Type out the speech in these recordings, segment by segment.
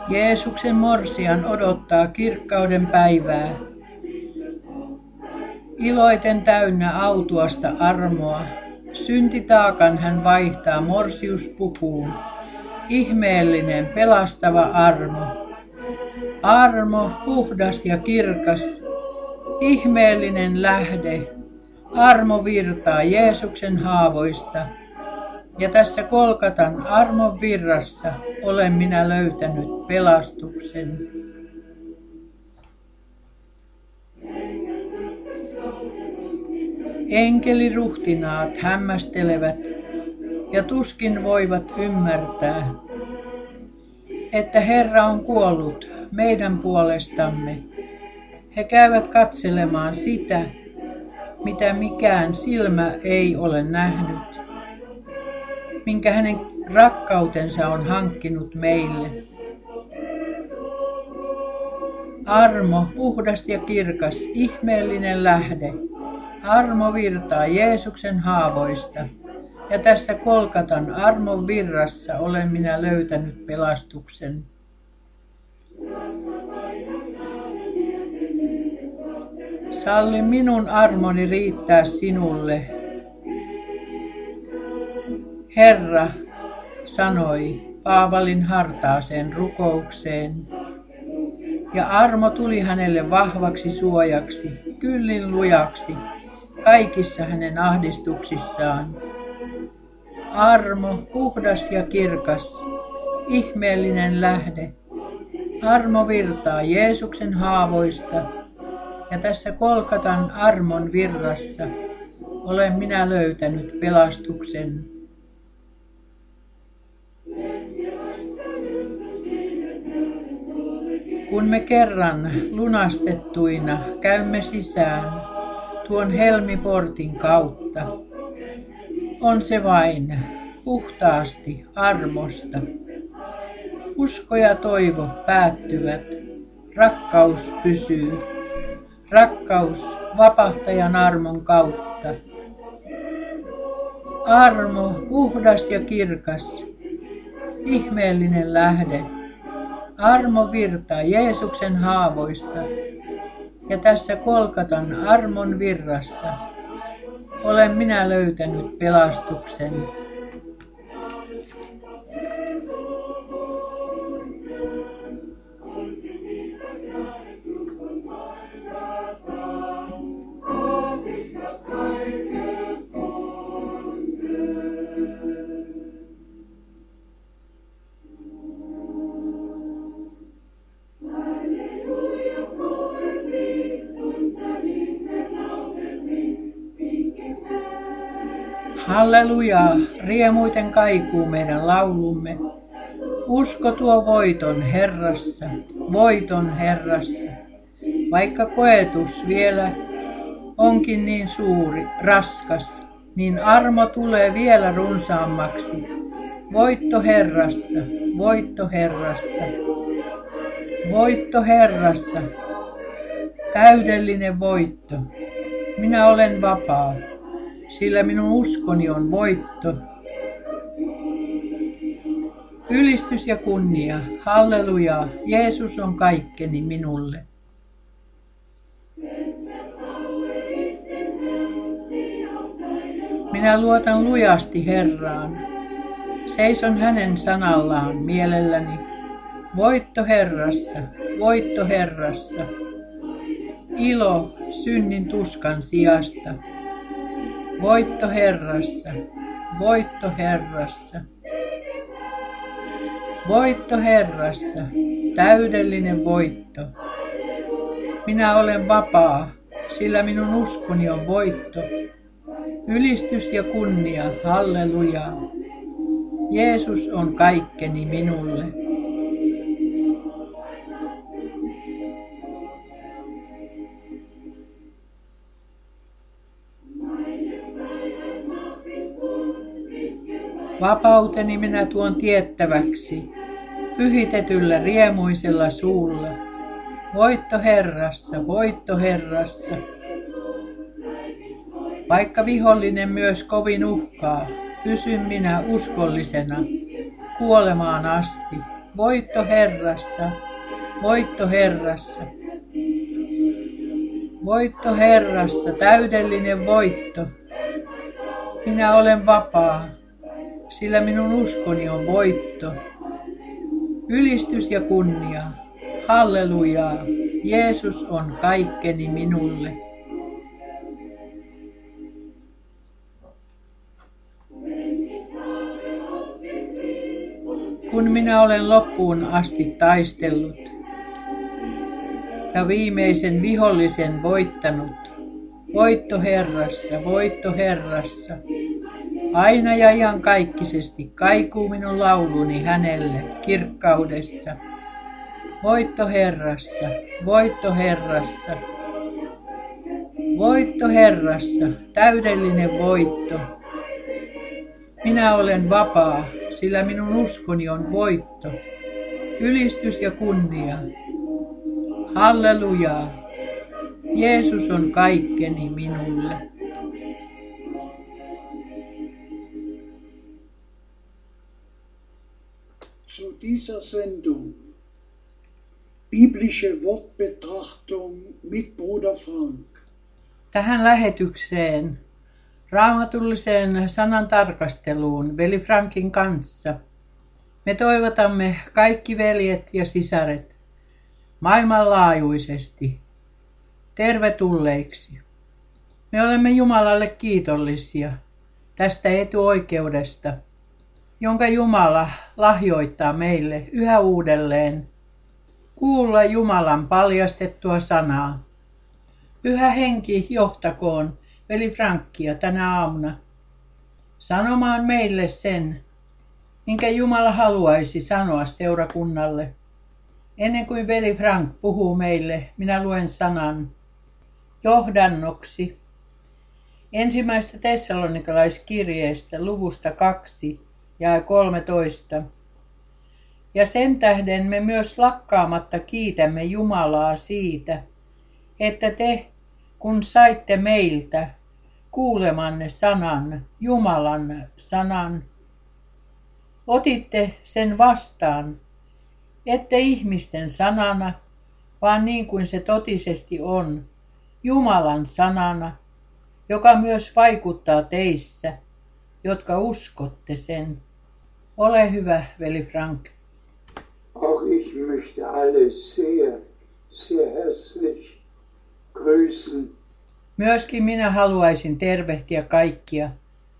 Jeesuksen morsian odottaa kirkkauden päivää. Iloiten täynnä autuasta armoa, syntitaakan hän vaihtaa morsiuspukuun. Ihmeellinen pelastava armo. Armo puhdas ja kirkas, ihmeellinen lähde. Armo virtaa Jeesuksen haavoista. Ja tässä Golgatan armon virrassa olen minä löytänyt pelastuksen. Enkeliruhtinaat hämmästelevät ja tuskin voivat ymmärtää, että Herra on kuollut meidän puolestamme. He käyvät katselemaan sitä, mitä mikään silmä ei ole nähnyt, minkä hänen rakkautensa on hankkinut meille. Armo, puhdas ja kirkas, ihmeellinen lähde. Armo virtaa Jeesuksen haavoista. Ja tässä Golgatan armon virrassa olen minä löytänyt pelastuksen. Salli minun armoni riittää sinulle. Herra sanoi Paavalin hartaaseen rukoukseen. Ja armo tuli hänelle vahvaksi suojaksi, kyllin lujaksi, kaikissa hänen ahdistuksissaan. Armo, puhdas ja kirkas, ihmeellinen lähde. Armo virtaa Jeesuksen haavoista. Ja tässä Golgatan armon virrassa olen minä löytänyt pelastuksen. Kun me kerran lunastettuina käymme sisään tuon helmiportin kautta, on se vain puhtaasti armosta. Usko ja toivo päättyvät, rakkaus pysyy. Rakkaus vapahtajan armon kautta. Armo, puhdas ja kirkas, ihmeellinen lähde. Armo virtaa Jeesuksen haavoista. Ja tässä Golgatan armon virrassa olen minä löytänyt pelastuksen. Halleluja, riemuiten kaikuu meidän laulumme. Usko tuo voiton Herrassa. Vaikka koetus vielä onkin niin suuri, raskas, niin armo tulee vielä runsaammaksi. Voitto Herrassa, voitto Herrassa, voitto Herrassa, täydellinen voitto. Minä olen vapaa. Sillä minun uskoni on voitto. Ylistys ja kunnia, halleluja, Jeesus on kaikkeni minulle. Minä luotan lujasti Herraan, seison hänen sanallaan mielelläni. Voitto Herrassa, voitto Herrassa, ilo synnin tuskan sijasta. Voitto Herrassa, voitto Herrassa. Voitto Herrassa, täydellinen voitto. Minä olen vapaa, sillä minun uskoni on voitto. Ylistys ja kunnia, halleluja. Jeesus on kaikkeni minulle. Vapauteni minä tuon tiettäväksi, pyhitetyllä riemuisella suulla. Voitto Herrassa, voitto Herrassa. Vaikka vihollinen myös kovin uhkaa, pysyn minä uskollisena kuolemaan asti. voitto Herrassa, voitto Herrassa. Voitto Herrassa, täydellinen voitto. Minä olen vapaa, sillä minun uskoni on voitto. Ylistys ja kunnia, hallelujaa, Jeesus on kaikkeni minulle. Kun minä olen loppuun asti taistellut ja viimeisen vihollisen voittanut, voitto Herrassa, voitto Herrassa. Aina ja iankaikkisesti kaikuu minun lauluni hänelle kirkkaudessa. Voitto Herrassa, voitto Herrassa. Voitto Herrassa, täydellinen voitto. Minä olen vapaa, sillä minun uskoni on voitto. Ylistys ja kunnia. Hallelujaa. Jeesus on kaikkeni minulle. Zu dieser Sendung biblische Wortbetrachtung mit Bruder Frank. Tähän lähetykseen, raamatulliseen sanan tarkasteluun veli Frankin kanssa, me toivotamme kaikki veljet ja sisaret maailmanlaajuisesti tervetulleiksi. Me olemme Jumalalle kiitollisia tästä etuoikeudesta, jonka Jumala lahjoittaa meille yhä uudelleen kuulla Jumalan paljastettua sanaa. Pyhä Henki johtakoon veli Frankia tänä aamuna sanomaan meille sen, minkä Jumala haluaisi sanoa seurakunnalle. Ennen kuin veli Frank puhuu meille, minä luen sanan johdannoksi ensimmäistä tessalonikalaiskirjeestä luvusta 2 ja 13. Ja sen tähden me myös lakkaamatta kiitämme Jumalaa siitä, että te, kun saitte meiltä kuulemanne sanan, Jumalan sanan, otitte sen vastaan, ette ihmisten sanana, vaan niin kuin se totisesti on, Jumalan sanana, joka myös vaikuttaa teissä, jotka uskotte sen. Ole hyvä, veli Frank. Auch ich möchte alle sehr herzlich grüßen. Myöskin minä haluaisin tervehtiä kaikkia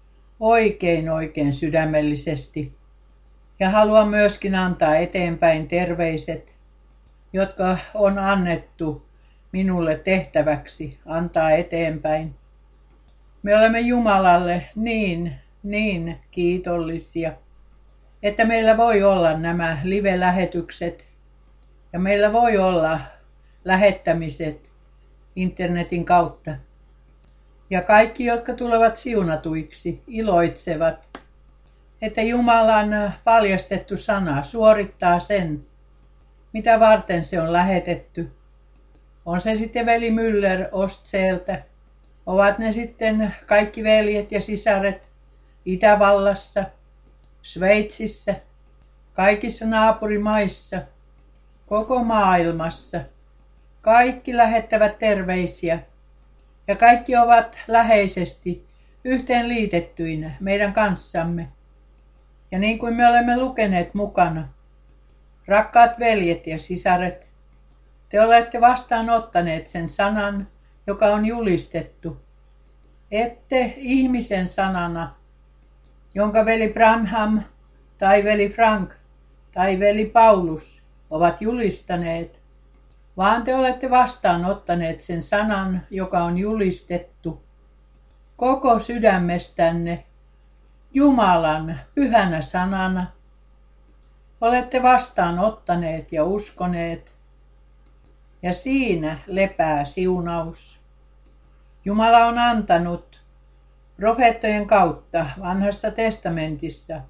oikein sydämellisesti. Ja haluan myöskin antaa eteenpäin terveiset, jotka on annettu minulle tehtäväksi antaa eteenpäin. Me olemme Jumalalle niin kiitollisia, että meillä voi olla nämä live-lähetykset ja meillä voi olla lähettämiset internetin kautta. Ja kaikki, jotka tulevat siunatuiksi, iloitsevat, että Jumalan paljastettu sana suorittaa sen, mitä varten se on lähetetty. On se sitten veli Müller Ostseeltä, ovat ne sitten kaikki veljet ja sisaret Itävallassa, Sveitsissä, kaikissa naapurimaissa, koko maailmassa. Kaikki lähettävät terveisiä ja kaikki ovat läheisesti yhteen liitettyinä meidän kanssamme. Ja niin kuin me olemme lukeneet mukana, rakkaat veljet ja sisaret, te olette vastaanottaneet sen sanan, joka on julistettu, ette ihmisen sanana, jonka veli Branham tai veli Frank tai veli Paulus ovat julistaneet, vaan te olette vastaanottaneet sen sanan, joka on julistettu koko sydämestänne Jumalan pyhänä sanana. Olette vastaanottaneet ja uskoneet, ja siinä lepää siunaus. Jumala on antanut profeettojen kautta vanhassa testamentissa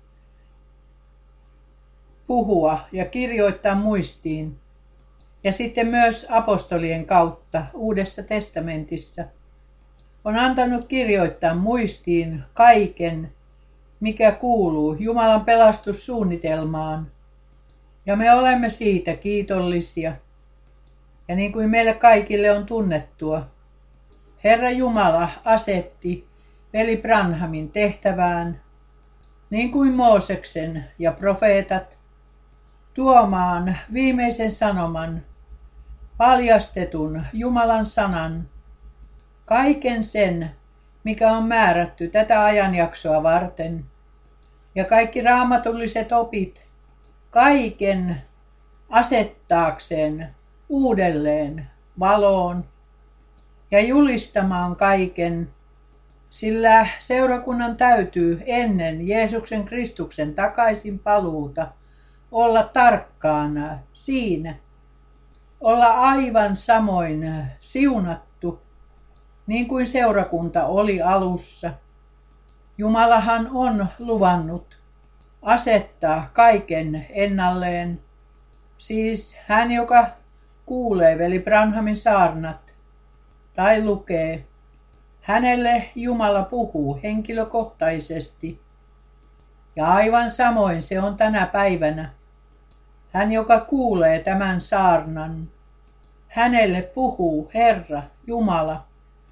puhua ja kirjoittaa muistiin, ja sitten myös apostolien kautta Uudessa testamentissa on antanut kirjoittaa muistiin kaiken, mikä kuuluu Jumalan pelastussuunnitelmaan Ja me olemme siitä kiitollisia. Ja niin kuin meille kaikille on tunnettua, Herra Jumala asetti veli Branhamin tehtävään, niin kuin Mooseksen ja profeetat, tuomaan viimeisen sanoman, paljastetun Jumalan sanan, kaiken sen, mikä on määrätty tätä ajanjaksoa varten, ja kaikki raamatulliset opit, kaiken asettaakseen uudelleen valoon ja julistamaan kaiken, sillä seurakunnan täytyy ennen Jeesuksen Kristuksen takaisin paluuta olla tarkkaana siinä, olla aivan samoin siunattu, niin kuin seurakunta oli alussa. Jumalahan on luvannut asettaa kaiken ennalleen, siis hän, joka kuulee veli Branhamin saarnat tai lukee, hänelle Jumala puhuu henkilökohtaisesti. Ja aivan samoin se on tänä päivänä. Hän, joka kuulee tämän saarnan, hänelle puhuu Herra Jumala.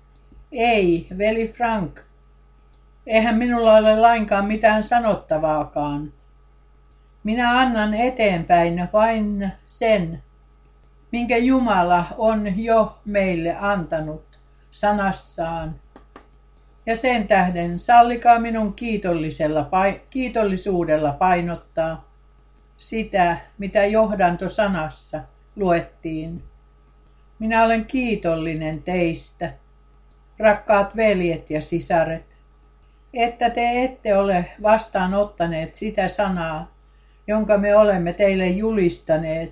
Ei, veli Frank, eihän minulla ole lainkaan mitään sanottavaakaan. Minä annan eteenpäin vain sen, minkä Jumala on jo meille antanut sanassaan. Ja sen tähden sallikaa minun kiitollisuudella painottaa sitä, mitä johdantosanassa luettiin. Minä olen kiitollinen teistä, rakkaat veljet ja sisaret, että te ette ole vastaanottaneet sitä sanaa, jonka me olemme teille julistaneet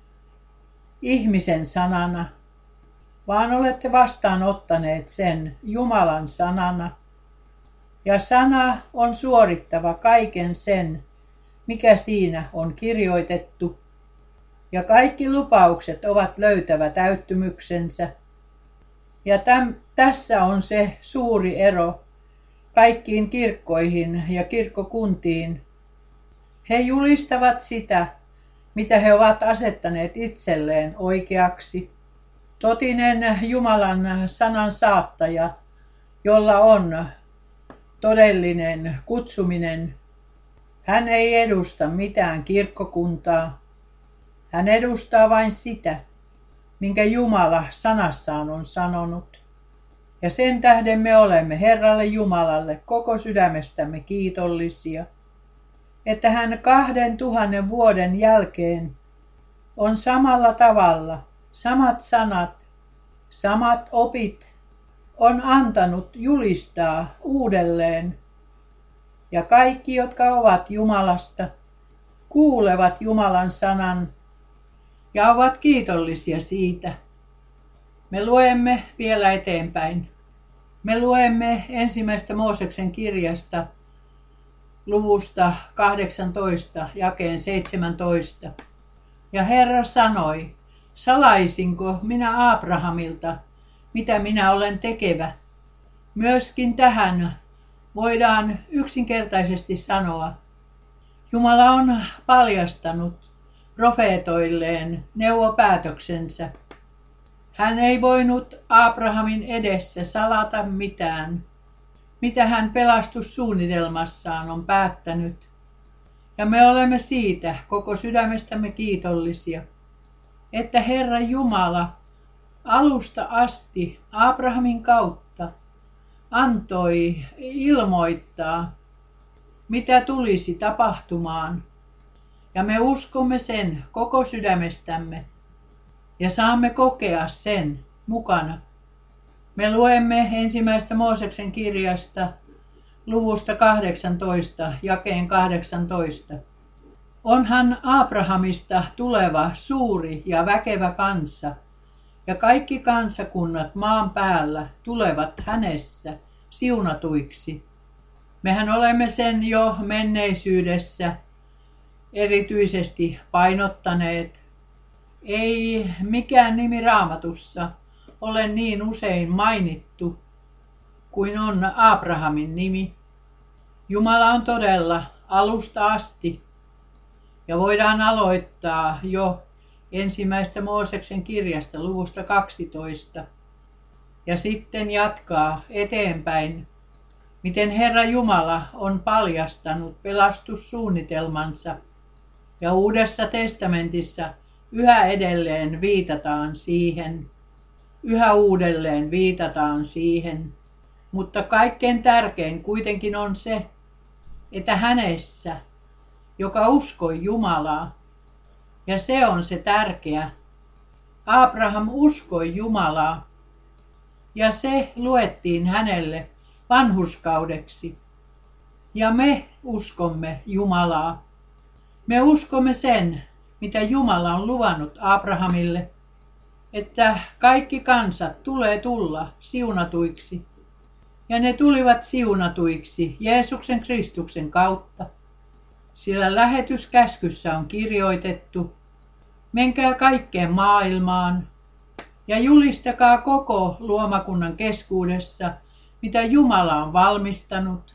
ihmisen sanana, vaan olette vastaanottaneet sen Jumalan sanana. Ja sana on suorittava kaiken sen, mikä siinä on kirjoitettu. Ja kaikki lupaukset ovat löytävä täyttymyksensä. Ja tässä on se suuri ero kaikkiin kirkkoihin ja kirkkokuntiin. He julistavat sitä, mitä he ovat asettaneet itselleen oikeaksi. Totinen Jumalan sanan saattaja, jolla on todellinen kutsuminen. Hän ei edusta mitään kirkkokuntaa. Hän edustaa vain sitä, minkä Jumala sanassaan on sanonut. Ja sen tähden me olemme Herralle Jumalalle koko sydämestämme kiitollisia, että hän 2000 vuoden jälkeen on samalla tavalla, samat sanat, samat opit on antanut julistaa uudelleen. Ja kaikki, jotka ovat Jumalasta, kuulevat Jumalan sanan ja ovat kiitollisia siitä. Me luemme vielä eteenpäin. Me luemme ensimmäistä Mooseksen kirjasta luvusta 18, jakeen 17. Ja Herra sanoi, salaisinko minä Abrahamilta, mitä minä olen tekevä? Myöskin tähän voidaan yksinkertaisesti sanoa, Jumala on paljastanut profeetoilleen neuvopäätöksensä. Hän ei voinut Abrahamin edessä salata mitään, mitä hän pelastussuunnitelmassaan on päättänyt. Ja me olemme siitä koko sydämestämme kiitollisia, että Herra Jumala alusta asti Abrahamin kautta antoi ilmoittaa, mitä tulisi tapahtumaan. Ja me uskomme sen koko sydämestämme ja saamme kokea sen mukana. Me luemme ensimmäistä Mooseksen kirjasta luvusta 18, jakeen 18. Onhan Abrahamista tuleva suuri ja väkevä kansa, ja kaikki kansakunnat maan päällä tulevat hänessä siunatuiksi. Mehän olemme sen jo menneisyydessä erityisesti painottaneet. Ei mikään nimi Raamatussa ole niin usein mainittu kuin on Abrahamin nimi. Jumala on todella alusta asti Ja voidaan aloittaa jo ensimmäistä Mooseksen kirjasta luvusta 12 ja sitten jatkaa eteenpäin, miten Herra Jumala on paljastanut pelastussuunnitelmansa. Ja Uudessa testamentissa yhä edelleen viitataan siihen, yhä uudelleen viitataan siihen, mutta kaikkein tärkein kuitenkin on se, että hänessä, joka uskoi Jumalaa, ja se on se tärkeä. Abraham uskoi Jumalaa, ja se luettiin hänelle vanhurskaudeksi. Ja me uskomme Jumalaa. Me uskomme sen, mitä Jumala on luvannut Abrahamille, että kaikki kansat tulee tulla siunatuiksi. Ja ne tulivat siunatuiksi Jeesuksen Kristuksen kautta. Sillä lähetyskäskyssä on kirjoitettu, menkää kaikkeen maailmaan ja julistakaa koko luomakunnan keskuudessa, mitä Jumala on valmistanut.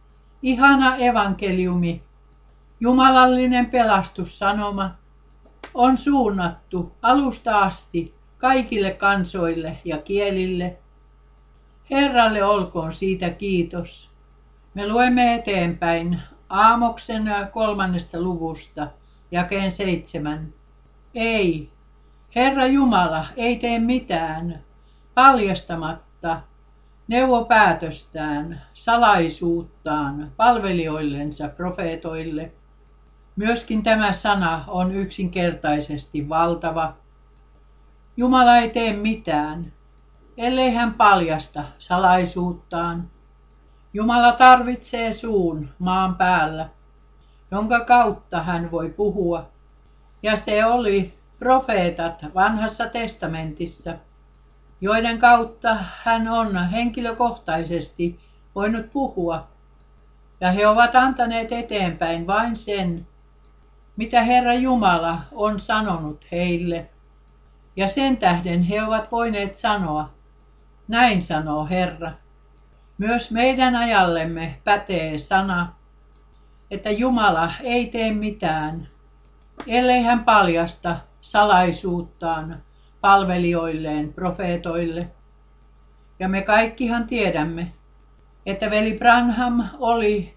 Ihana evankeliumi, jumalallinen pelastussanoma, on suunnattu alusta asti kaikille kansoille ja kielille. Herralle olkoon siitä kiitos. Me luemme eteenpäin Aamoksen 3. luvusta, jakeen 7. Ei, Herra Jumala ei tee mitään paljastamatta neuvopäätöstään, salaisuuttaan palvelijoillensa profeetoille. Myöskin tämä sana on yksinkertaisesti valtava. Jumala ei tee mitään, ellei hän paljasta salaisuuttaan. Jumala tarvitsee suun maan päällä, jonka kautta hän voi puhua. Ja se oli profeetat vanhassa testamentissa, joiden kautta hän on henkilökohtaisesti voinut puhua. Ja he ovat antaneet eteenpäin vain sen, mitä Herra Jumala on sanonut heille. Ja sen tähden he ovat voineet sanoa, näin sanoo Herra. Myös meidän ajallemme pätee sana, että Jumala ei tee mitään, ellei hän paljasta salaisuuttaan palvelijoilleen, profeetoille. Ja me kaikkihan tiedämme, että veli Branham oli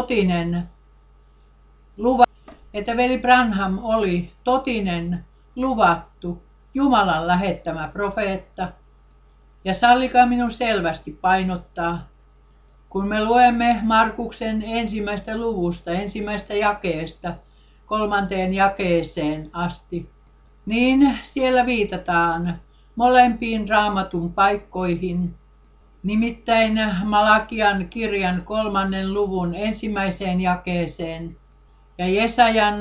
totinen luvattu Jumalan lähettämä profeetta. Ja sallikaa minun selvästi painottaa, kun me luemme Markuksen 1. luvusta, 1. jakeesta 3. jakeeseen asti, niin siellä viitataan molempiin raamatun paikkoihin, nimittäin Malakian kirjan 3. luvun 1. jakeeseen ja Jesajan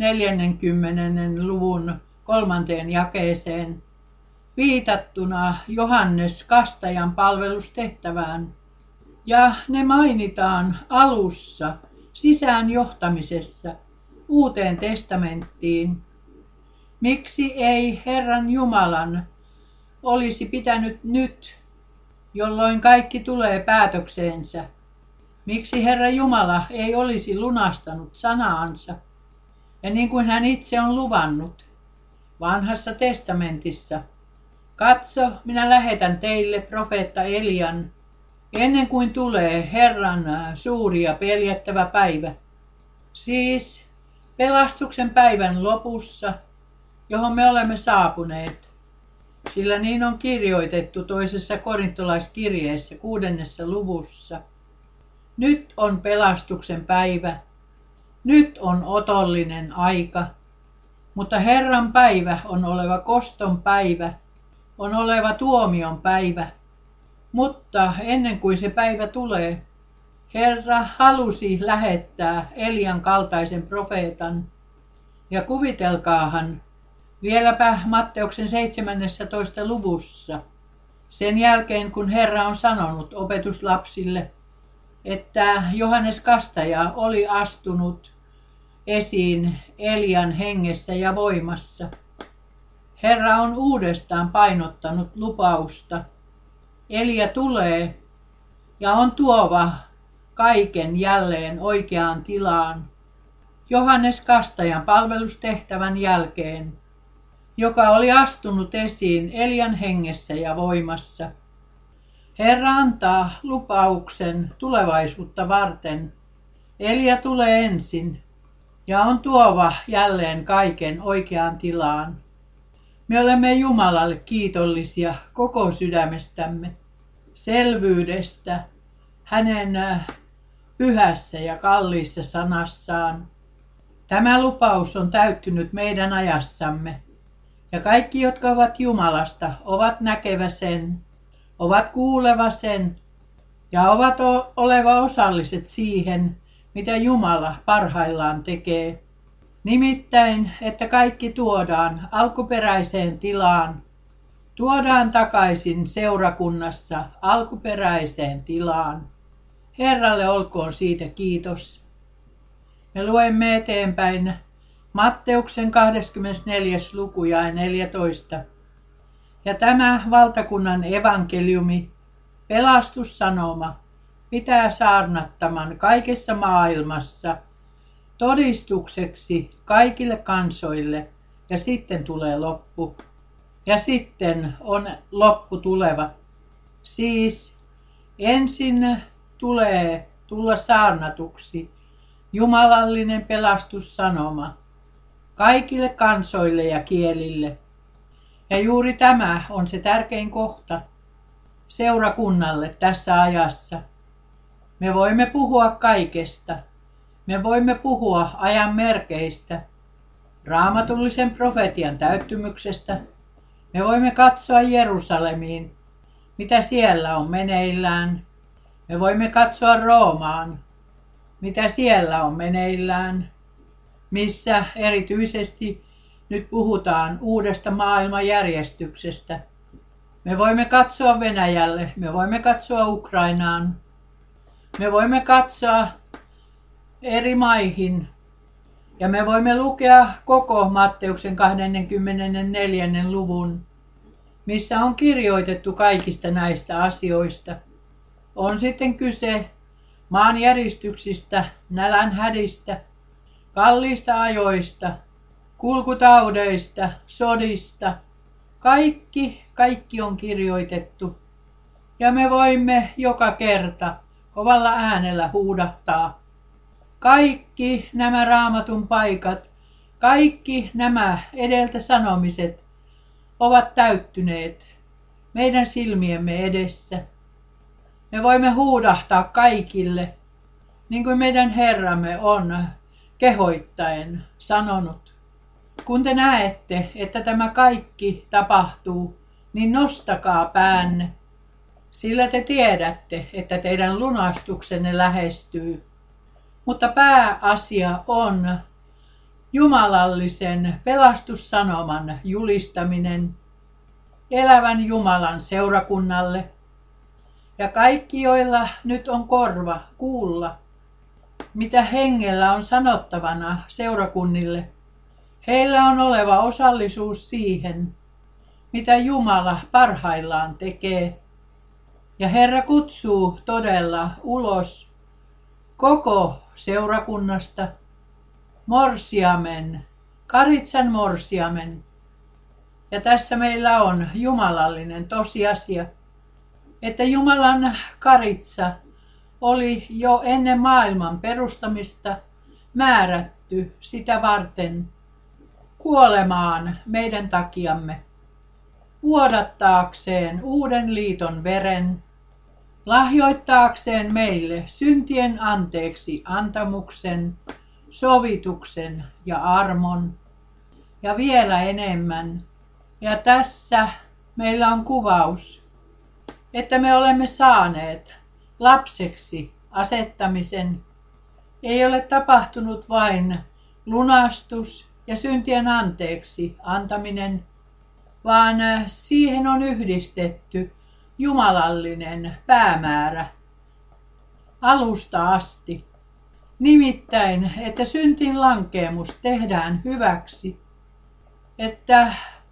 40. luvun 3. jakeeseen, viitattuna Johannes Kastajan palvelustehtävään. Ja ne mainitaan alussa sisäänjohtamisessa Uuteen testamenttiin. Miksi ei Herran Jumalan olisi pitänyt nyt, jolloin kaikki tulee päätökseensä? Miksi Herra Jumala ei olisi lunastanut sanaansa? Ja niin kuin hän itse on luvannut vanhassa testamentissa, katso, minä lähetän teille profeetta Elian, ennen kuin tulee Herran suuri ja peljättävä päivä. Siis pelastuksen päivän lopussa, johon me olemme saapuneet. Sillä niin on kirjoitettu toisessa korintolaiskirjeessä 6. luvussa. Nyt on pelastuksen päivä. Nyt on otollinen aika. Mutta Herran päivä on oleva koston päivä, on oleva tuomion päivä. Mutta ennen kuin se päivä tulee, Herra halusi lähettää Elian kaltaisen profeetan. Ja kuvitelkaahan, vieläpä Matteuksen 17. luvussa, sen jälkeen kun Herra on sanonut opetuslapsille, että Johannes Kastaja oli astunut esiin Elian hengessä ja voimassa. Herra on uudestaan painottanut lupausta. Elia tulee ja on tuova kaiken jälleen oikeaan tilaan. Johannes Kastajan palvelustehtävän jälkeen, joka oli astunut esiin Elian hengessä ja voimassa. Herra antaa lupauksen tulevaisuutta varten. Elia tulee ensin ja on tuova jälleen kaiken oikeaan tilaan. Me olemme Jumalalle kiitollisia koko sydämestämme, selvyydestä, hänen pyhässä ja kalliissa sanassaan. Tämä lupaus on täyttynyt meidän ajassamme, ja kaikki, jotka ovat Jumalasta, ovat näkevä sen, ovat kuuleva sen, ja ovat oleva osalliset siihen, mitä Jumala parhaillaan tekee. Nimittäin, että kaikki tuodaan alkuperäiseen tilaan, tuodaan takaisin seurakunnassa alkuperäiseen tilaan. Herralle olkoon siitä kiitos. Me luemme eteenpäin Matteuksen 24. luku jae 14. Ja tämä valtakunnan evankeliumi, pelastussanoma, pitää saarnattaman kaikessa maailmassa todistukseksi kaikille kansoille, ja sitten tulee loppu. Ja sitten on loppu tuleva. Siis ensin tulee tulla saarnatuksi jumalallinen pelastussanoma kaikille kansoille ja kielille. Ja juuri tämä on se tärkein kohta seurakunnalle tässä ajassa. Me voimme puhua kaikesta. Me voimme puhua ajan merkeistä, raamatullisen profetian täyttymyksestä. Me voimme katsoa Jerusalemiin, mitä siellä on meneillään. Me voimme katsoa Roomaan, mitä siellä on meneillään, missä erityisesti nyt puhutaan uudesta maailmanjärjestyksestä. Me voimme katsoa Venäjälle, me voimme katsoa Ukrainaan, me voimme katsoa eri maihin ja me voimme lukea koko Matteuksen 24. luvun, missä on kirjoitettu kaikista näistä asioista. On sitten kyse maanjäristyksistä, nälänhädistä, kalliista ajoista, kulkutaudeista, sodista. Kaikki on kirjoitettu. Ja me voimme joka kerta kovalla äänellä huudahtaa. Kaikki nämä raamatun paikat, kaikki nämä edeltä sanomiset ovat täyttyneet meidän silmiemme edessä. Me voimme huudahtaa kaikille, niin kuin meidän Herramme on kehoittaen sanonut. Kun te näette, että tämä kaikki tapahtuu, niin nostakaa päänne, sillä te tiedätte, että teidän lunastuksenne lähestyy. Mutta pääasia on jumalallisen pelastussanoman julistaminen elävän Jumalan seurakunnalle. Ja kaikki, joilla nyt on korva kuulla, mitä hengellä on sanottavana seurakunnille, heillä on oleva osallisuus siihen, mitä Jumala parhaillaan tekee. Ja Herra kutsuu todella ulos koko seurakunnasta morsiamen, Karitsan morsiamen. Ja tässä meillä on jumalallinen tosiasia, että Jumalan Karitsa oli jo ennen maailman perustamista määrätty sitä varten kuolemaan meidän takiamme, vuodattaakseen uuden liiton veren, lahjoittaakseen meille syntien anteeksi antamuksen, sovituksen ja armon ja vielä enemmän. Ja tässä meillä on kuvaus, että me olemme saaneet lapseksi asettamisen. Ei ole tapahtunut vain lunastus ja syntien anteeksi antaminen, vaan siihen on yhdistetty jumalallinen päämäärä alusta asti. Nimittäin, että syntin lankeemus tehdään hyväksi, että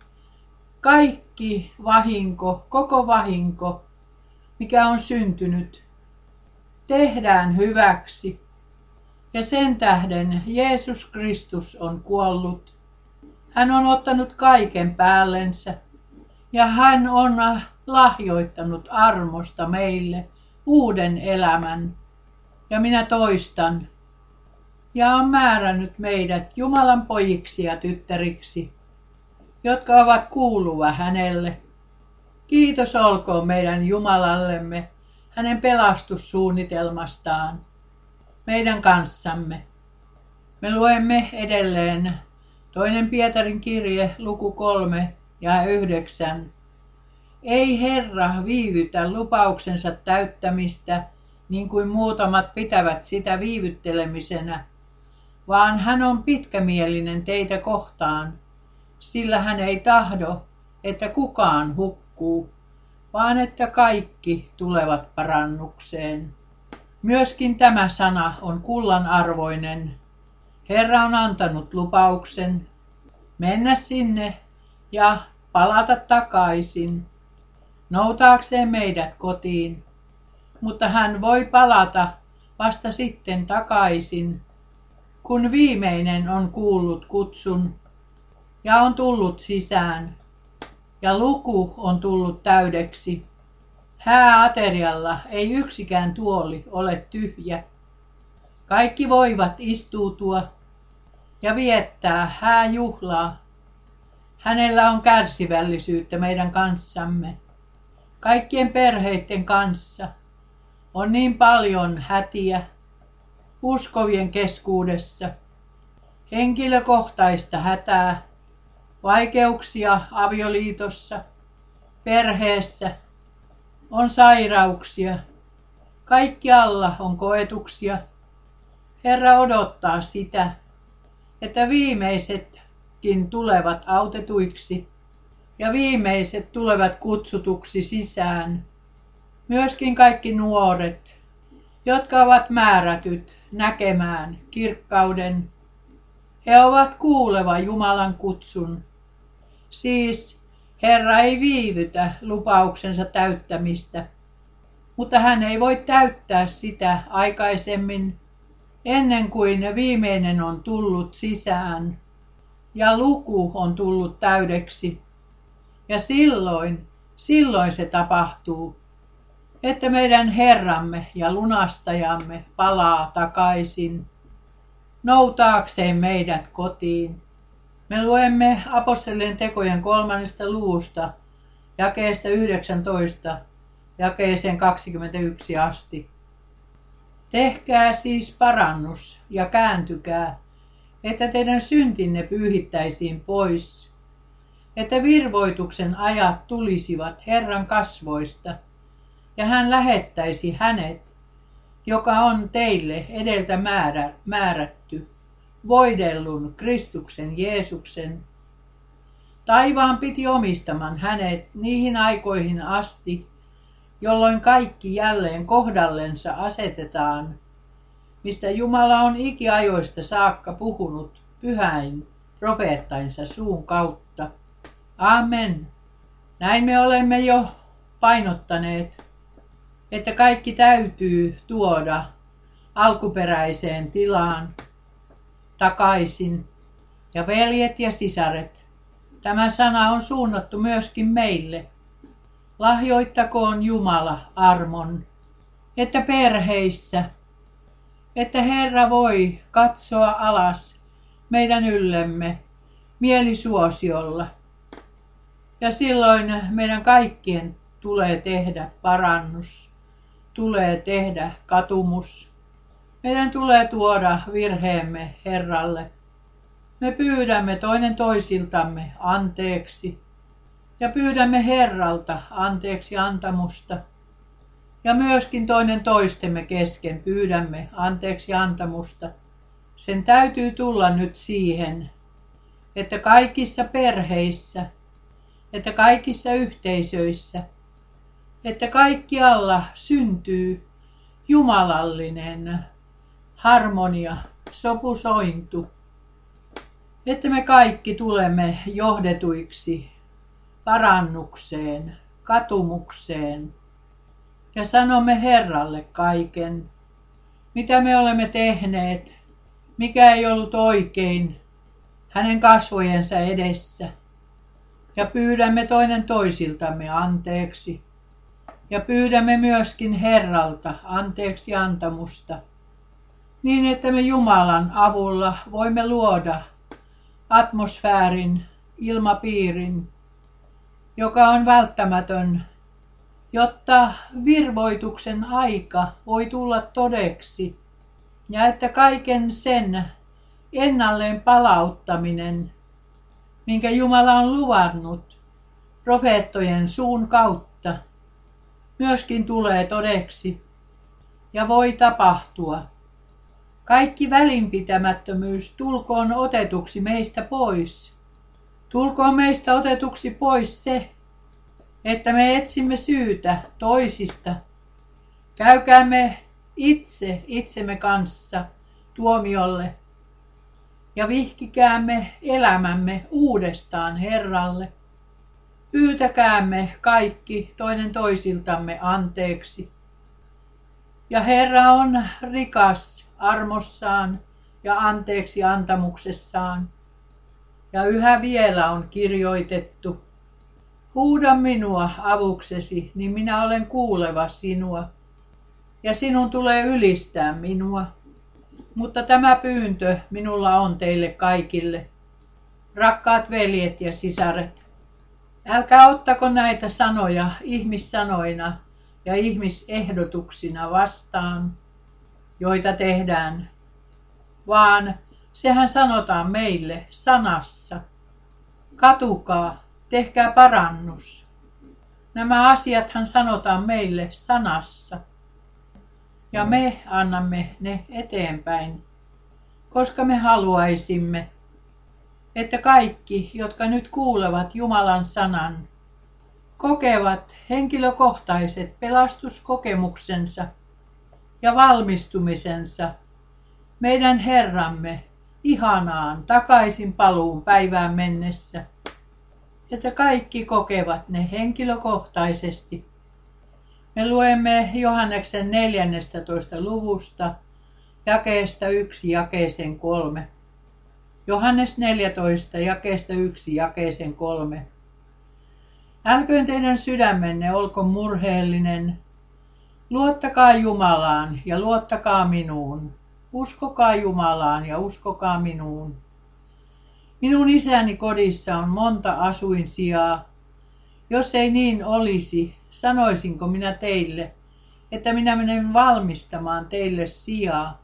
kaikki vahinko, koko vahinko, mikä on syntynyt, tehdään hyväksi. Ja sen tähden Jeesus Kristus on kuollut. Hän on ottanut kaiken päällensä ja hän on lahjoittanut armosta meille uuden elämän. Ja minä toistan. Ja on määrännyt meidät Jumalan pojiksi ja tyttäriksi, jotka ovat kuuluva hänelle. Kiitos olkoon meidän Jumalallemme hänen pelastussuunnitelmastaan meidän kanssamme. Me luemme edelleen 2. Pietarin kirje, luku 3 ja 9. Ei Herra viivytä lupauksensa täyttämistä, niin kuin muutamat pitävät sitä viivyttelemisenä, vaan hän on pitkämielinen teitä kohtaan, sillä hän ei tahdo, että kukaan hukkuu, vaan että kaikki tulevat parannukseen. Myöskin tämä sana on kullan arvoinen. Herra on antanut lupauksen mennä sinne ja palata takaisin, noutaakseen meidät kotiin. Mutta hän voi palata vasta sitten takaisin, kun viimeinen on kuullut kutsun ja on tullut sisään ja luku on tullut täydeksi. Hääaterialla ei yksikään tuoli ole tyhjä. Kaikki voivat istuutua ja viettää hääjuhlaa. Hänellä on kärsivällisyyttä meidän kanssamme. Kaikkien perheiden kanssa on niin paljon hätiä uskovien keskuudessa, henkilökohtaista hätää, vaikeuksia avioliitossa, perheessä, on sairauksia, kaikkialla on koetuksia. Herra odottaa sitä, että viimeisetkin tulevat autetuiksi ja viimeiset tulevat kutsutuksi sisään. Myöskin kaikki nuoret, jotka ovat määrätyt näkemään kirkkauden. He ovat kuuleva Jumalan kutsun. Siis Herra ei viivytä lupauksensa täyttämistä, mutta hän ei voi täyttää sitä aikaisemmin, ennen kuin viimeinen on tullut sisään ja luku on tullut täydeksi. Ja silloin se tapahtuu, että meidän Herramme ja lunastajamme palaa takaisin, noutaakseen meidät kotiin. Me luemme apostolien tekojen 3. luvusta, jakeesta 19, jakeeseen 21 asti. Tehkää siis parannus ja kääntykää, että teidän syntinne pyyhittäisiin pois, että virvoituksen ajat tulisivat Herran kasvoista, ja hän lähettäisi hänet, joka on teille edeltä määrätty, voidellun Kristuksen Jeesuksen. Taivaan piti omistaman hänet niihin aikoihin asti, jolloin kaikki jälleen kohdallensa asetetaan, mistä Jumala on ikiajoista saakka puhunut pyhäin profeettainsa suun kautta. Amen. Näin me olemme jo painottaneet, että kaikki täytyy tuoda alkuperäiseen tilaan takaisin. Ja veljet ja sisaret, tämä sana on suunnattu myöskin meille. Lahjoittakoon Jumala armon, että perheissä, että Herra voi katsoa alas meidän yllemme mielisuosiolla. Ja silloin meidän kaikkien tulee tehdä parannus, tulee tehdä katumus. Meidän tulee tuoda virheemme Herralle. Me pyydämme toinen toisiltamme anteeksi ja pyydämme Herralta anteeksi antamusta. Ja myöskin toinen toistemme kesken pyydämme anteeksi antamusta. Sen täytyy tulla nyt siihen, että kaikissa perheissä, että kaikissa yhteisöissä, että kaikkialla syntyy jumalallinen harmonia, sopusointu, että me kaikki tulemme johdetuiksi parannukseen, katumukseen ja sanomme Herralle kaiken, mitä me olemme tehneet mikä ei ollut oikein hänen kasvojensa edessä. Ja pyydämme toinen toisiltamme anteeksi. Ja pyydämme myöskin Herralta anteeksi antamusta, niin että me Jumalan avulla voimme luoda atmosfäärin, ilmapiirin, joka on välttämätön, jotta virvoituksen aika voi tulla todeksi ja että kaiken sen ennalleen palauttaminen, minkä Jumala on luvannut profeettojen suun kautta, myöskin tulee todeksi ja voi tapahtua. Kaikki välinpitämättömyys tulkoon otetuksi meistä pois. Tulkoon meistä otetuksi pois se, että me etsimme syytä toisista. Käykäämme itse itsemme kanssa tuomiolle ja vihkikäämme elämämme uudestaan Herralle. Pyytäkäämme kaikki toinen toisiltamme anteeksi. Ja Herra on rikas armossaan ja anteeksi antamuksessaan. Ja yhä vielä on kirjoitettu: huuda minua avuksesi, niin minä olen kuuleva sinua. Ja sinun tulee ylistää minua. Mutta tämä pyyntö minulla on teille kaikille, rakkaat veljet ja sisaret. Älkää ottako näitä sanoja ihmissanoina ja ihmisehdotuksina vastaan, joita tehdään, vaan sehän sanotaan meille sanassa. Katukaa, tehkää parannus. Nämä asiathan sanotaan meille sanassa. Ja me annamme ne eteenpäin, koska me haluaisimme, että kaikki, jotka nyt kuulevat Jumalan sanan, kokevat henkilökohtaiset pelastuskokemuksensa ja valmistumisensa meidän Herramme ihanaan takaisin paluun päivään mennessä, että kaikki kokevat ne henkilökohtaisesti. Me luemme Johanneksen 14. luvusta, jakeesta 1 jakeeseen 3. Johannes 14, jakeesta 1 jakeeseen 3. Älköön teidän sydämenne olko murheellinen. Luottakaa Jumalaan ja luottakaa minuun. Uskokaa Jumalaan ja uskokaa minuun. Minun isäni kodissa on monta asuinsijaa. Jos ei niin olisi, sanoisinko minä teille, että minä menen valmistamaan teille sijaa.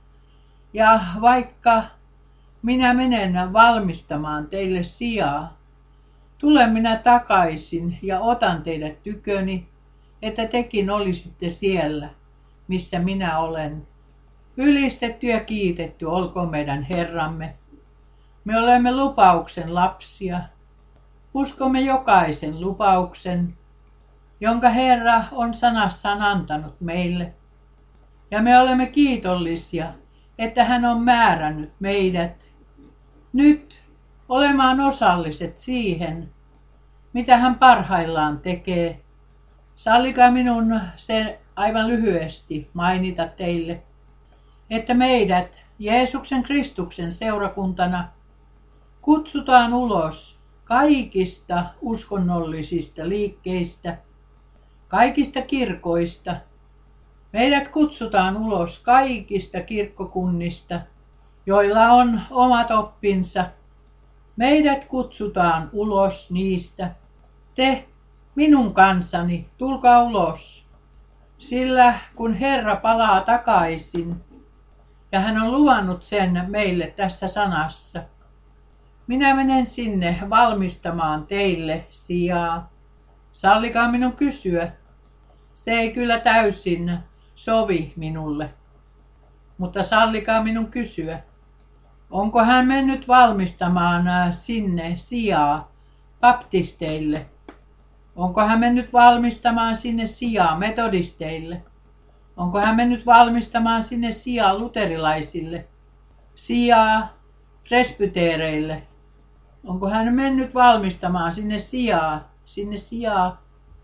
Ja vaikka minä menen valmistamaan teille sijaa, tulen minä takaisin ja otan teidät tyköni, että tekin olisitte siellä, missä minä olen. Ylistetty ja kiitetty olkoon meidän Herramme. Me olemme lupauksen lapsia. Uskomme jokaisen lupauksen, jonka Herra on sanassaan antanut meille. Ja me olemme kiitollisia, että hän on määrännyt meidät nyt olemaan osalliset siihen, mitä hän parhaillaan tekee. Sallikaa minun sen aivan lyhyesti mainita teille, että meidät Jeesuksen Kristuksen seurakuntana kutsutaan ulos kaikista uskonnollisista liikkeistä, kaikista kirkoista. Meidät kutsutaan ulos kaikista kirkkokunnista, joilla on omat oppinsa. Meidät kutsutaan ulos niistä. Te, minun kansani, tulkaa ulos. Sillä kun Herra palaa takaisin, ja hän on luvannut sen meille tässä sanassa, minä menen sinne valmistamaan teille sijaa. Sallikaa minun kysyä. Se ei kyllä täysin sovi minulle, mutta sallikaa minun kysyä. Onko hän mennyt valmistamaan sinne sijaa baptisteille? Onko hän mennyt valmistamaan sinne sijaa metodisteille? Onko hän mennyt valmistamaan sinne sijaa luterilaisille? Sijaa presbyteereille? Onko hän mennyt valmistamaan sinne sijaa?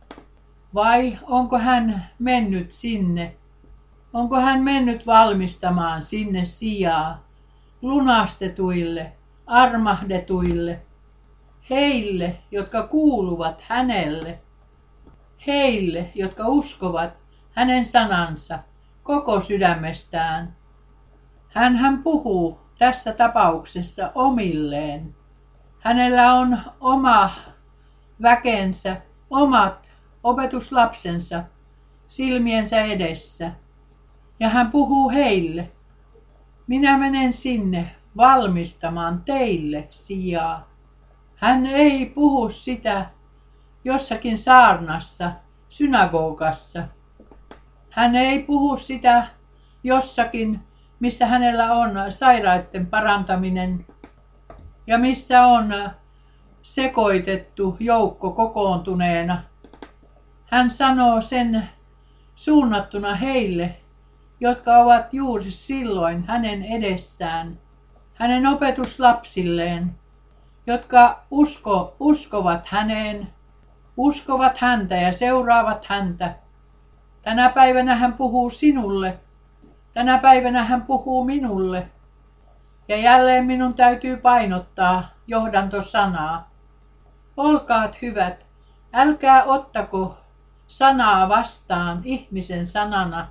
Vai onko hän mennyt sinne? Onko hän mennyt valmistamaan sinne sijaa lunastetuille, armahdetuille, heille, jotka kuuluvat hänelle, heille, jotka uskovat hänen sanansa koko sydämestään. Hän puhuu tässä tapauksessa omilleen. Hänellä on oma väkensä, omat opetuslapsensa silmiensä edessä. Ja hän puhuu heille. Minä menen sinne valmistamaan teille sijaa. Hän ei puhu sitä jossakin saarnassa, synagogassa. Hän ei puhu sitä jossakin, missä hänellä on sairaiden parantaminen ja missä on sekoitettu joukko kokoontuneena. Hän sanoo sen suunnattuna heille, jotka ovat juuri silloin hänen edessään, hänen opetuslapsilleen, jotka uskovat häneen, uskovat häntä ja seuraavat häntä. Tänä päivänä hän puhuu sinulle, tänä päivänä hän puhuu minulle. Ja jälleen minun täytyy painottaa johdantosanaa. Olkaat hyvät, älkää ottako sanaa vastaan ihmisen sanana,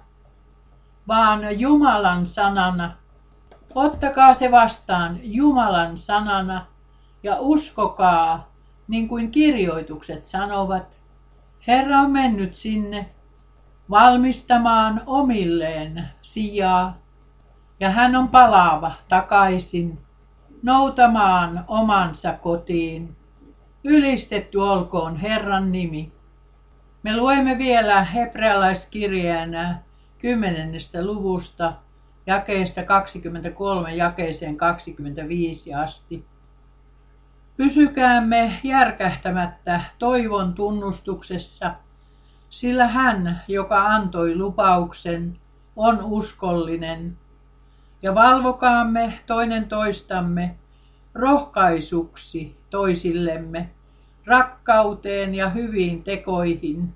vaan Jumalan sanana. Ottakaa se vastaan Jumalan sanana ja uskokaa, niin kuin kirjoitukset sanovat. Herra on mennyt sinne valmistamaan omilleen sijaa, ja hän on palaava takaisin noutamaan omansa kotiin. Ylistetty olkoon Herran nimi. Me luemme vielä hebrealaiskirjeen 10. luvusta jakeesta 23 jakeeseen 25 asti. Pysykäämme järkähtämättä toivon tunnustuksessa, sillä hän, joka antoi lupauksen, on uskollinen. Ja valvokaamme toinen toistamme rohkaisuksi toisillemme, rakkauteen ja hyviin tekoihin.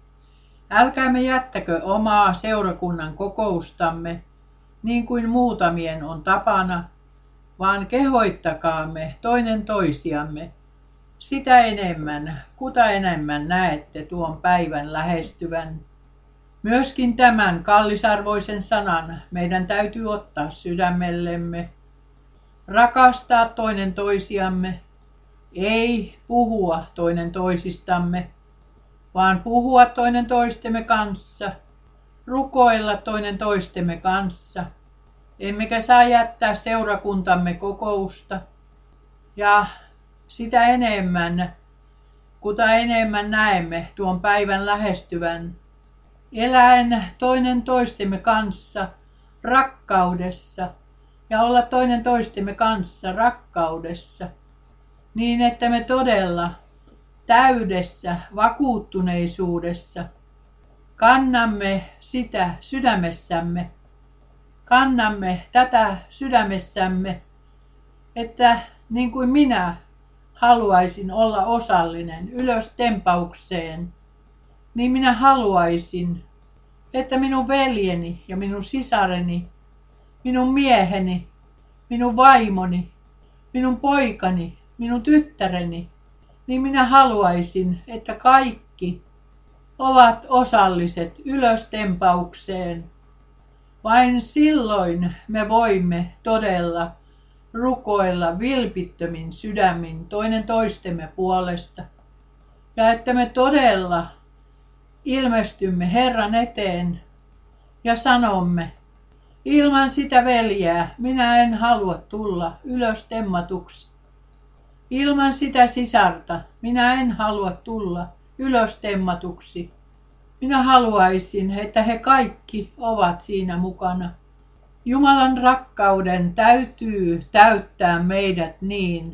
Älkäämme jättäkö omaa seurakunnan kokoustamme, niin kuin muutamien on tapana, vaan kehoittakaamme toinen toisiamme, sitä enemmän, kuta enemmän näette tuon päivän lähestyvän. Myöskin tämän kallisarvoisen sanan meidän täytyy ottaa sydämellemme. Rakastaa toinen toisiamme, ei puhua toinen toisistamme, vaan puhua toinen toistemme kanssa, rukoilla toinen toistemme kanssa. Emmekä saa jättää seurakuntamme kokousta. Ja sitä enemmän, kuta enemmän näemme tuon päivän lähestyvän, eläen toinen toistemme kanssa rakkaudessa ja olla toinen toistemme kanssa rakkaudessa, niin että me todella täydessä vakuuttuneisuudessa kannamme sitä sydämessämme, kannamme tätä sydämessämme, että niin kuin minä haluaisin olla osallinen ylöstempaukseen, niin minä haluaisin, että minun veljeni ja minun sisareni, minun mieheni, minun vaimoni, minun poikani, minun tyttäreni, niin minä haluaisin, että kaikki ovat osalliset ylöstempaukseen. Vain silloin me voimme todella rukoilla vilpittömin sydämin toinen toistemme puolesta. Ja että me todella ilmestymme Herran eteen ja sanomme, ilman sitä veljää minä en halua tulla ylöstemmatuksi. Ilman sitä sisarta minä en halua tulla ylöstemmatuksi. Minä haluaisin, että he kaikki ovat siinä mukana. Jumalan rakkauden täytyy täyttää meidät niin.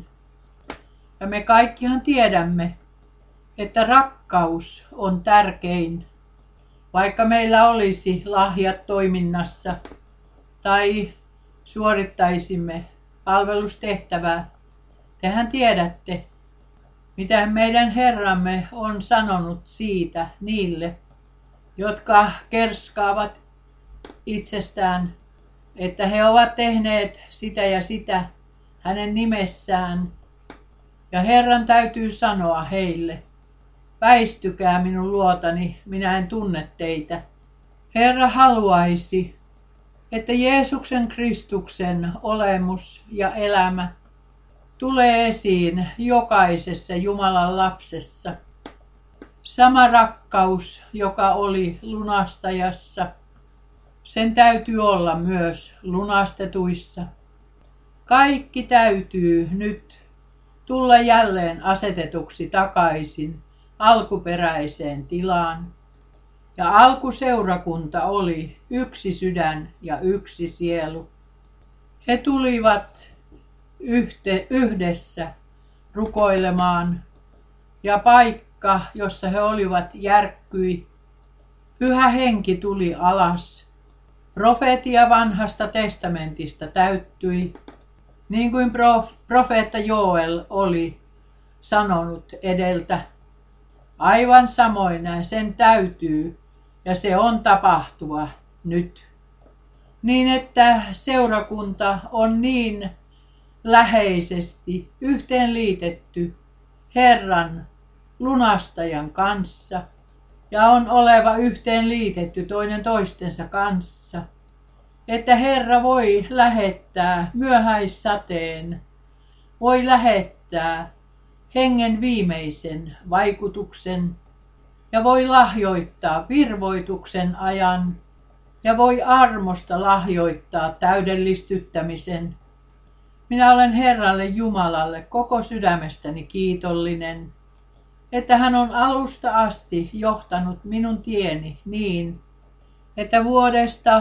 Ja me kaikkihan tiedämme, että rakkaus on tärkein. Vaikka meillä olisi lahjat toiminnassa tai suorittaisimme palvelustehtävää, tehän tiedätte, mitä meidän Herramme on sanonut siitä niille, jotka kerskaavat itsestään, että he ovat tehneet sitä ja sitä hänen nimessään. Ja Herran täytyy sanoa heille, väistykää minun luotani, minä en tunne teitä. Herra haluaisi, että Jeesuksen Kristuksen olemus ja elämä tulee esiin jokaisessa Jumalan lapsessa. Sama rakkaus, joka oli lunastajassa, sen täytyy olla myös lunastetuissa. Kaikki täytyy nyt tulla jälleen asetetuksi takaisin alkuperäiseen tilaan. Ja alkuseurakunta oli yksi sydän ja yksi sielu. He tulivat yhdessä rukoilemaan, ja paikka, jossa he olivat, järkkyi. Pyhä henki tuli alas. Profeetia vanhasta testamentista täyttyi, niin kuin profeetta Joel oli sanonut edeltä. Aivan samoin sen täytyy, ja se on tapahtuva nyt. Niin että seurakunta on niin läheisesti yhteenliitetty Herran lunastajan kanssa ja on oleva yhteenliitetty toinen toistensa kanssa, että Herra voi lähettää myöhäissateen, voi lähettää hengen viimeisen vaikutuksen ja voi lahjoittaa virvoituksen ajan ja voi armosta lahjoittaa täydellistyttämisen. Minä olen Herralle Jumalalle koko sydämestäni kiitollinen, että hän on alusta asti johtanut minun tieni niin, että vuodesta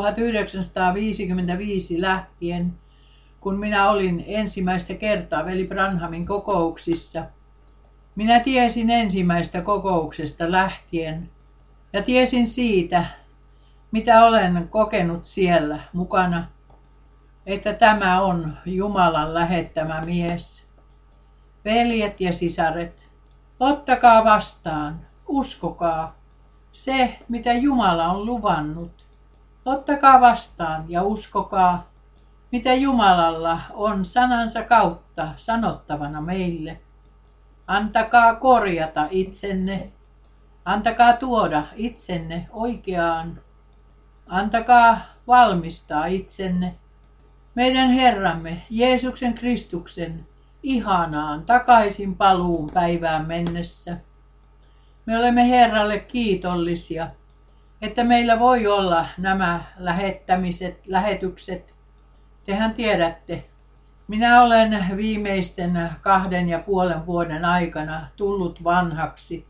1955 lähtien, kun minä olin ensimmäistä kertaa veli Branhamin kokouksissa, minä tiesin ensimmäistä kokouksesta lähtien ja tiesin siitä, mitä olen kokenut siellä mukana, että tämä on Jumalan lähettämä mies. Veljet ja sisaret, ottakaa vastaan, uskokaa se, mitä Jumala on luvannut. Ottakaa vastaan ja uskokaa, mitä Jumalalla on sanansa kautta sanottavana meille. Antakaa korjata itsenne, antakaa tuoda itsenne oikeaan, antakaa valmistaa itsenne meidän Herramme Jeesuksen Kristuksen ihanaan takaisin paluun päivään mennessä. Me olemme Herralle kiitollisia, että meillä voi olla nämä lähetykset. Tehän tiedätte, minä olen viimeisten 2,5 vuoden aikana tullut vanhaksi.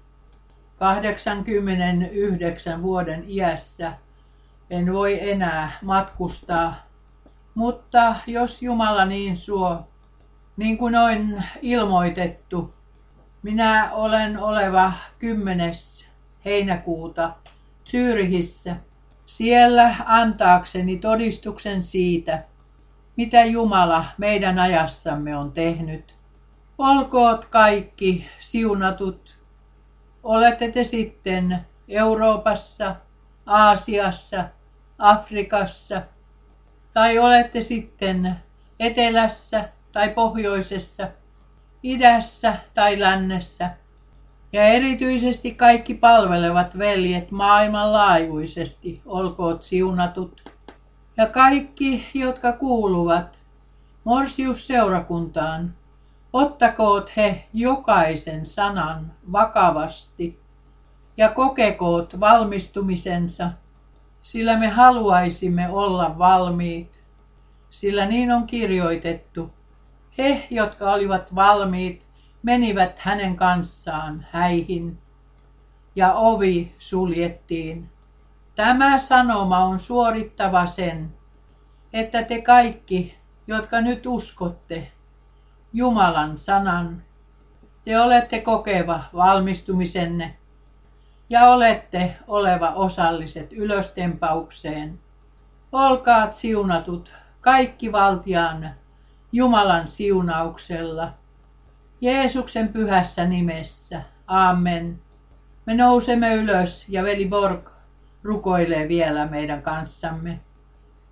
89 vuoden iässä en voi enää matkustaa, mutta jos Jumala niin suo, niin kuin on ilmoitettu, minä olen oleva 10. heinäkuuta Zyrihissä, siellä antaakseni todistuksen siitä, mitä Jumala meidän ajassamme on tehnyt. Olkoot kaikki siunatut. Olette te sitten Euroopassa, Aasiassa, Afrikassa, tai olette sitten etelässä tai pohjoisessa, idässä tai lännessä. Ja erityisesti kaikki palvelevat veljet maailmanlaajuisesti, olkoot siunatut. Ja kaikki, jotka kuuluvat Morsiusseurakuntaan, ottakoot he jokaisen sanan vakavasti ja kokekoot valmistumisensa, sillä me haluaisimme olla valmiit, sillä niin on kirjoitettu. He, jotka olivat valmiit, menivät hänen kanssaan häihin ja ovi suljettiin. Tämä sanoma on suorittava sen, että te kaikki, jotka nyt uskotte Jumalan sanan, te olette kokeva valmistumisenne ja olette oleva osalliset ylöstempaukseen. Olkaat siunatut kaikki valtiaan Jumalan siunauksella, Jeesuksen pyhässä nimessä. Amen. Me nousemme ylös ja veli Borg rukoilee vielä meidän kanssamme.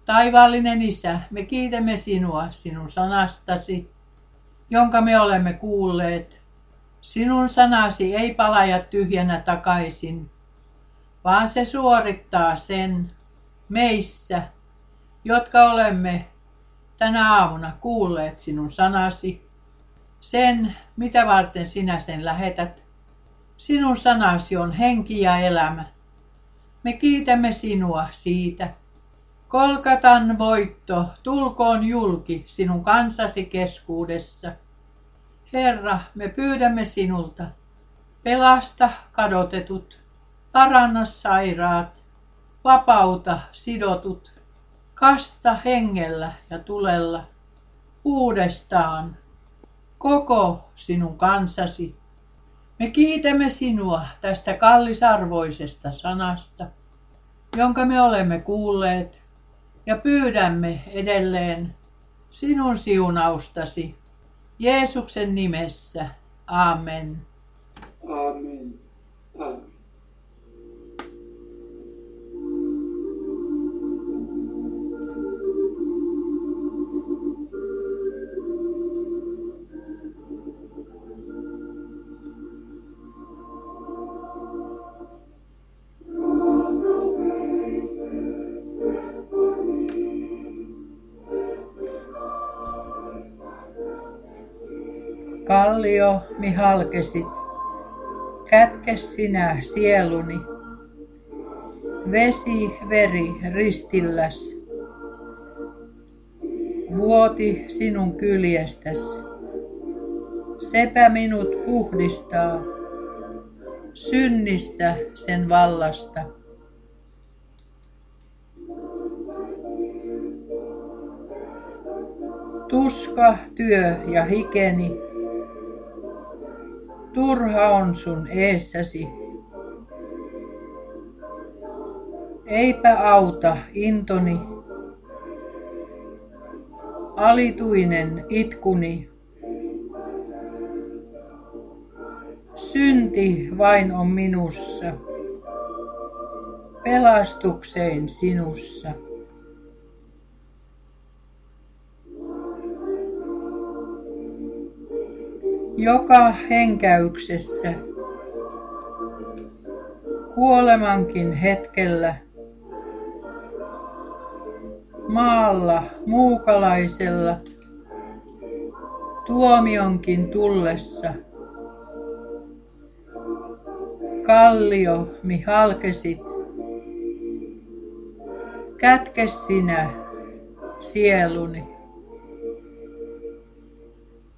Taivaallinen Isä, me kiitämme sinua sinun sanastasi, jonka me olemme kuulleet. Sinun sanasi ei palaja tyhjänä takaisin, vaan se suorittaa sen meissä, jotka olemme tänä aamuna kuulleet sinun sanasi, sen mitä varten sinä sen lähetät. Sinun sanasi on henki ja elämä. Me kiitämme sinua siitä. Golgatan voitto tulkoon julki sinun kansasi keskuudessa. Herra, me pyydämme sinulta, pelasta kadotetut, paranna sairaat, vapauta sidotut, kasta hengellä ja tulella uudestaan koko sinun kansasi. Me kiitämme sinua tästä kallisarvoisesta sanasta, jonka me olemme kuulleet, ja pyydämme edelleen sinun siunaustasi Jeesuksen nimessä. Amen. Amen. Amen. Kallio, mi halkesit, kätke sinä sieluni, vesi, veri ristilläs, vuoti sinun kyljestäs. Sepä minut puhdistaa synnistä sen vallasta. Tuska, työ ja hikeni, turha on sun eessäsi. Eipä auta intoni, alituinen itkuni. Synti vain on minussa, pelastukseen sinussa. Joka henkäyksessä, kuolemankin hetkellä, maalla muukalaisella, tuomionkin tullessa. Kallio, mi halkesit, kätke sinä sieluni.